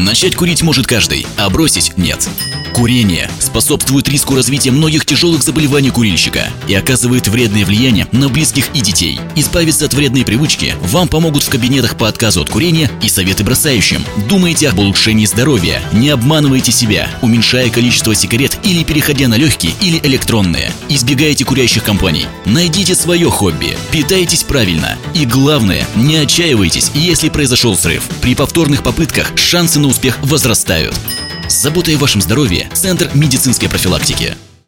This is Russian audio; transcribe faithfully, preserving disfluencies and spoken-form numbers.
Начать курить может каждый, а бросить – нет. Курение способствует риску развития многих тяжелых заболеваний курильщика и оказывает вредное влияние на близких и детей. Избавиться от вредной привычки вам помогут в кабинетах по отказу от курения и советы бросающим. Думайте об улучшении здоровья, не обманывайте себя, уменьшая количество сигарет или переходя на легкие или электронные. Избегайте курящих компаний. Найдите свое хобби, питайтесь правильно и, главное, не отчаивайтесь, если произошел срыв. При повторных попытках шансы на успех возрастают. С заботой о вашем здоровье. Центр медицинской профилактики.